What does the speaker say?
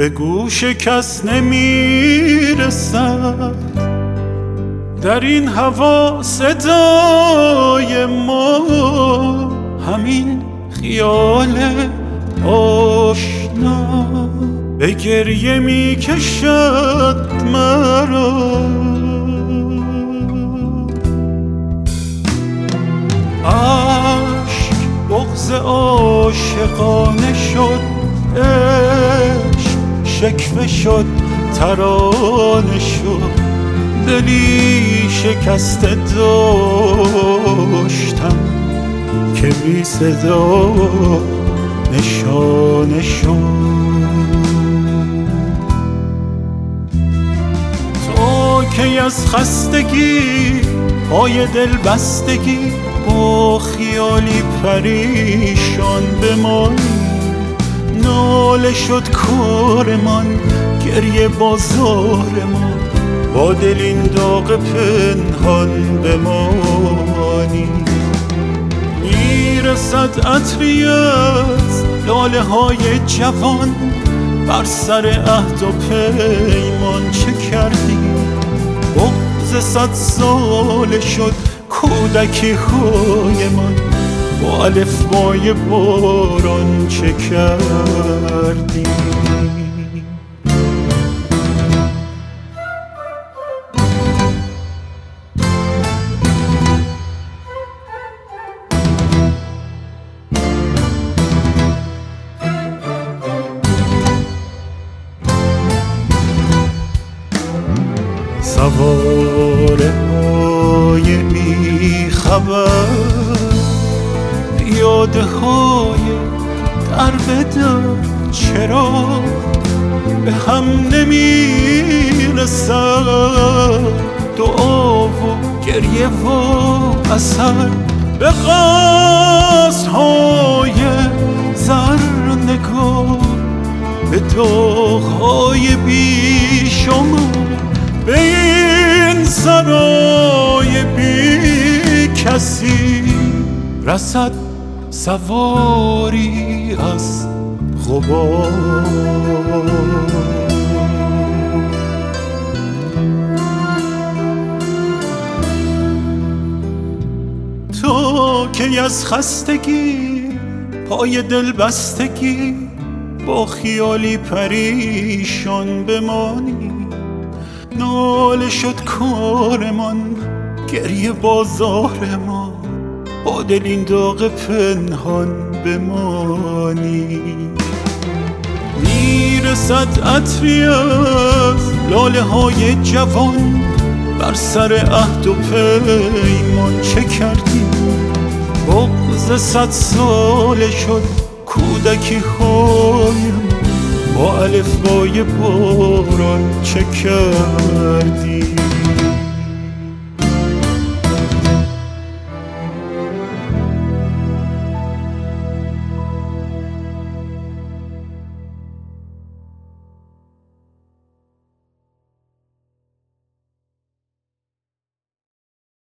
به گوش کس نمیرسد. در این هوا صدای ما همین خیال آشنا به گریه می کشد مرا. عشق بغض عاشقانه شد، عشق شکوه شد، ترانه شد. دلی شکسته داشتم که بی صدا نشانه شد. تو کی از خستگی پای دل بستگی با خیالی پریشان بمانی. ناله شد کارمان، گریه بازارمان، با دل این داغ پنهان بمانی. میرسد عطری از لاله های جوان، بر سر عهد و پیمان چه کردی؟ بغض 100 ساله شد کودکی های من، با الفبای باران چه کردی؟ سواره های بی خبر، پیاده های در به در، چرا به هم نمیرسد دعا و گریه و اثر؟ به قصدهای زر نگاه، به داغ‌های بی شما، به این سرای بی کسی رسد سواری از غبار. تو که از خستگی پای دل بستگی با خیالی پریشان بمانی. ناله شد کارمان، گریه بازارمان، با دل این داغ پنهان بمانی. میرسد عطری از لاله های جوان، بر سر عهد و پیمان چه کردی؟ بغض 100 ساله شد کودکی هایم، با الفبای باران چه کردی؟